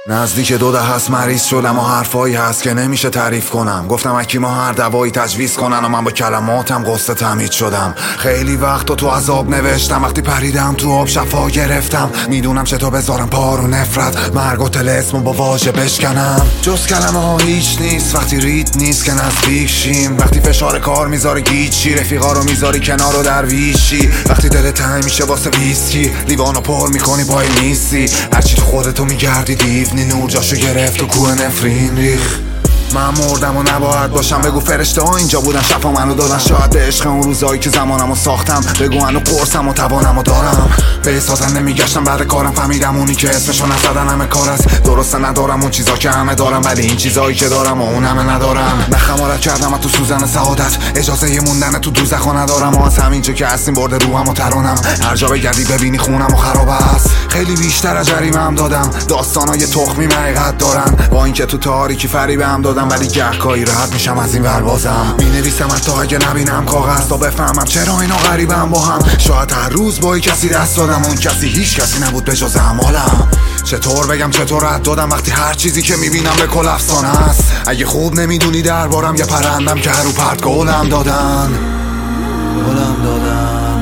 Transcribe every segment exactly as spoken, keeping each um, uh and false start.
نزدیک دو ده هست مریض شدم و حرفایی هست که نمیشه تعریف کنم. گفتم اکی ما هر دوایی تجویز کنن و من با کلماتم قصه تمهید شدم. خیلی وقت تو عذاب نوشتم، وقتی پریدم تو آب شفا گرفتم. میدونم چطور بذارم پارو نفرت، مرگ و طلسم با واژه بشکنم. جز کلمه ها هیچ نیست وقتی رید نیست که نزدیک شیم. وقتی فشار کار میذاری گیچی، رفیقا رو میذاری کنار و درویشی. وقتی دل تنگ میشه واسه ویسکی، لیوانو پر میکنی پای نیستی. هرچی تو خودتو میگردی دیو نور جاشو گرفت و کوه نفرین ریخ. من مردم و نباید باشم، بگو فرشته ها اینجا بودن شفا منو دادن. شاید به عشق اون روزایی که زمانمو ساختم، بگو منو قرصم و توانمو دارم. به سازن نمیگشتم بعد کارم، فهمیدم اونی که اسمشو نزدن همه کار است. درسته ندارم اون چیزا که همه دارم، ولی این چیزایی که دارم و اون همه ندارم. نه خمارت کردم و تو سوزن سعادت، اجازه ی موندن تو دوزخو ندارم. و از همینجا که هستیم برده روحم و ترانم، هر جا بگردی ببینی خونم و خراب است. خیلی بیشتر از جریمه هم دادم، داستانای تخمی حقیقت دارن. با اینکه تو تاریکی فریبم دادم، ولی گهگاهی راحت میشم از این ور بازم. مینویسم حتی اگه نبینم کاغذ تا بفهمم چرا اینا غریبم با هم. شاید هر روز با کسی دست دادم، اون کسی هیچ کسی نبود به جز اعمالم. چطور بگم چطور رد دادم وقتی هر چیزی که میبینم به کل افسانه است. اگه خوب نمیدونی دربارم یه پرندم که هر رو پرت گلم دادن گلم دادن.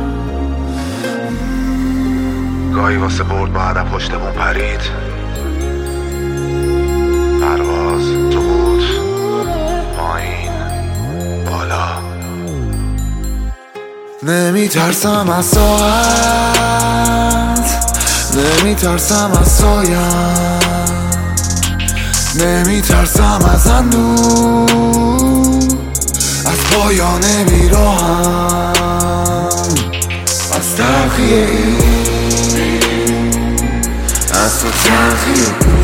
گاهی واسه برد بعدم پشتمون پرید، پرواز تو بود پایین بالا. نمی ترسم از ساعت، نمی ترسم از سایم، نمی ترسم از اندوه، از پایان بیراهم، از تلخی این، از تو تلخی